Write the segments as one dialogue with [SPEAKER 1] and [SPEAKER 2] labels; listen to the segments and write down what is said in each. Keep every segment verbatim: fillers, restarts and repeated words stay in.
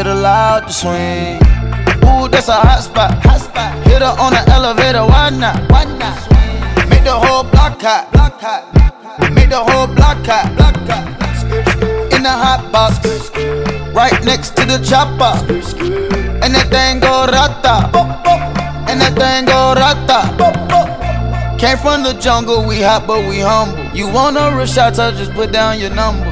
[SPEAKER 1] get allowed to swing. Ooh, that's a hot spot. Hot spot. Hit her on the elevator, why not? Why not? Make the whole block hot. Block hot. Make the whole block hot. Block hot. In the hot box, right next to the chopper. And that thing go rata. And that thing go rata. Came from the jungle, we hot but we humble. You want a real shot, so just put down your number.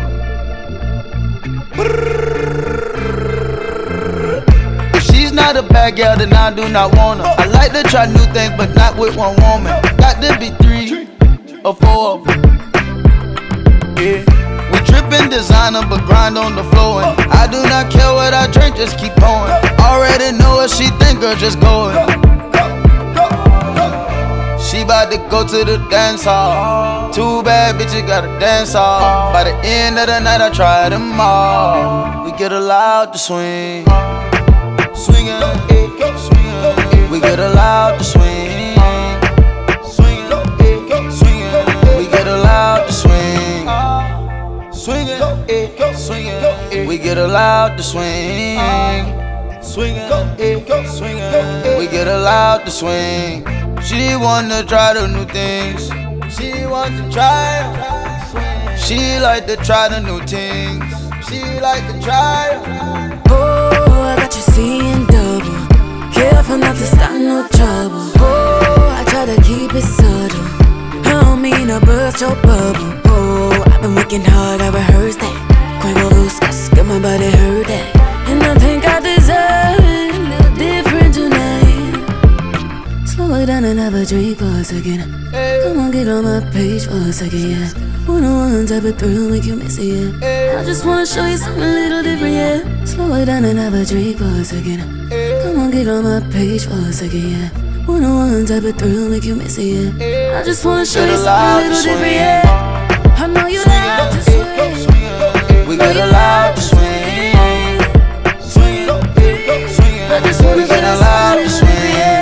[SPEAKER 1] If she's not a bad girl, then I do not want her. I like to try new things, but not with one woman. Got to be three or four of them. Yeah. We trippin' designer, but grind on the floor. And I do not care what I drink, just keep pouring. Already know what she think, girl, just go in. She bout to go to the dance hall. Too bad, bitch, you gotta dance hall. By the end of the night, I try them all. We get allowed to swing. Swingin', swingin'. We get allowed to swing. Swingin', swingin'. We get allowed to swing. Swingin', swingin'. We get allowed to swing. Swingin', swingin'. We get allowed to swing. She wanna try the new things. She wants to try. She like to try the new things. She like to try.
[SPEAKER 2] Oh, I got you seeing double. Careful not to start no trouble. Oh, I try to keep it subtle. I don't mean to burst your bubble. Oh, I've been working hard, I rehearsed that. Quavo Lucas, got my body hurt that. And I think I deserve it a little different tonight. Slow it down and have a drink for a second. Come on, get on my page for a second, yeah. One-on-one type of thrill make you miss it, yeah. I just wanna show you something a little different, yeah. Slow it down and have a drink for a second. Come on, get on my page for a second, yeah. One-on-one type of thrill make you miss it, yeah. I just wanna show you something a little different, yeah. I know you like to swing.
[SPEAKER 1] We get allowed to swing.
[SPEAKER 2] I just wanna
[SPEAKER 1] get allowed to swing.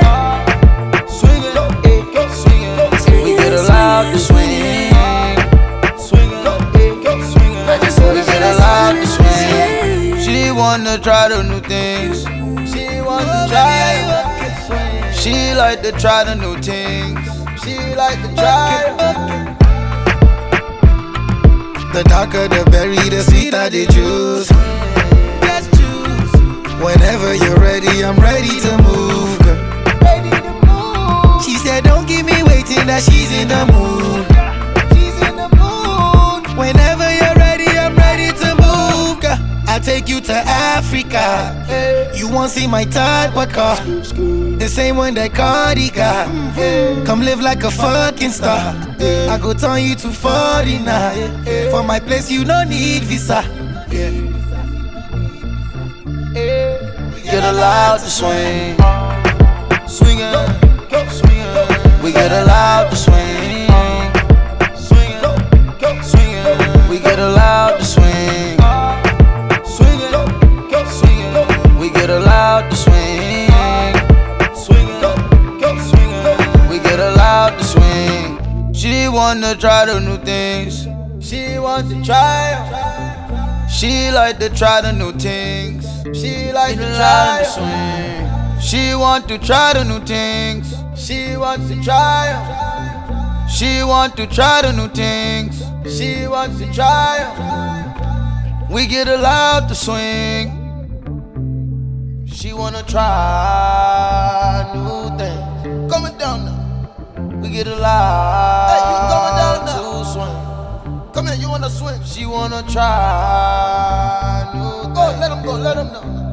[SPEAKER 1] Wanna try the new things. She wanna try. She like to try the new things. She like to try. The darker the berry, the sweeter the juice. Just choose. Whenever you're ready, I'm ready to move, girl. Ready to move. She said, don't keep me waiting, that she's in the mood. She's in the mood. Whenever you're ready, I'm ready to move, girl. I'll take you to Africa. You won't see my type of car. The same one that Cardi got. Come live like a fucking star. I go turn you to foreigner. For my place you don't need visa. We get allowed to swing. Swingin', swingin'. We get allowed to swing. Swingin', swingin'. We get allowed to swing. We get allowed to swing. Swingin', swingin'. We get allowed to swing. She wanna try the new things. She wants to try. She like to try the new things. She like to try to swing. She want to try the new things. She wants to try. She want to try the new things. She wants to try. We get allowed to swing. She wanna try new things. Coming down now. We get allowed. Hey, you coming down now? To swing. Come here, you wanna swing? She wanna try new things. Go, let him go, let him know.